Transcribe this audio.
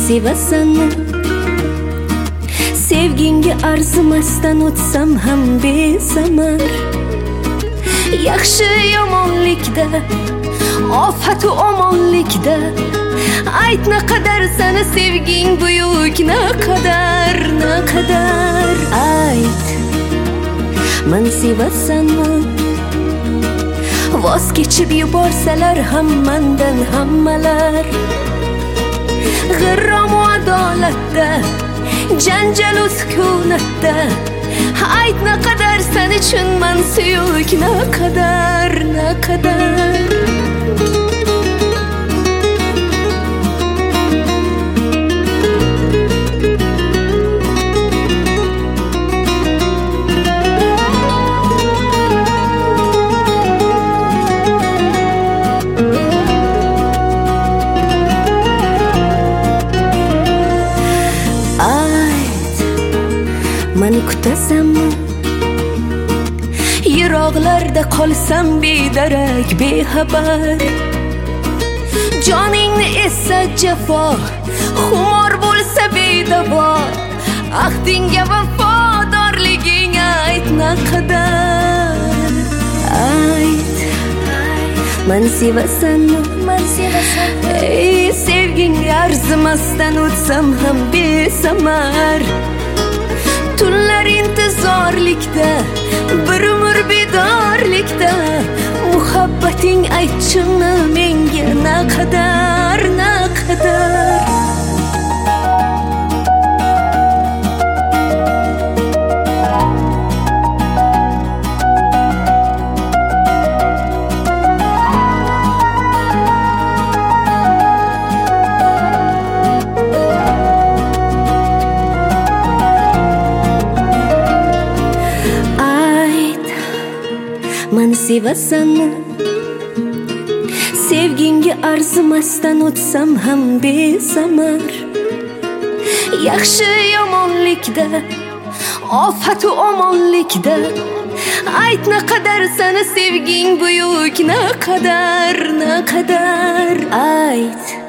sevasanmi? Sevginga arzimasdan o'tsam ham besamar. Yaxshi yomonlikda, ofatu omonlikda ayt naqadar sana sevging buyuk, naqadar ayt. Men sevasanmi? Voz kechib yuborsalar ham mendan hammalar, g'irrom u adolatda, janjal u sukunatda ayt naqadar sen uchun men suyuk, naqadar meni kutasanmi? Yiroqlarda qolsam bedarak, bexabar. Joningni esa jafo, xumor bo'lsa bedavo. Ahdingga vafodorliging ayt naqadar ayt. Meni sevasanmi? Ey sevgingga arzimasdan o'tsam ham besamar. Tunlar intizorlikda, bir umr bedorlikda muhabbating aytchini menga naqadar meni sevasanmi? Sevginga arzimasdan o'tsam ham besamar. Yaxshi yomonlikda, ofatu omonlikda ayt naqadar sana sevging buyuk, naqadar ayt.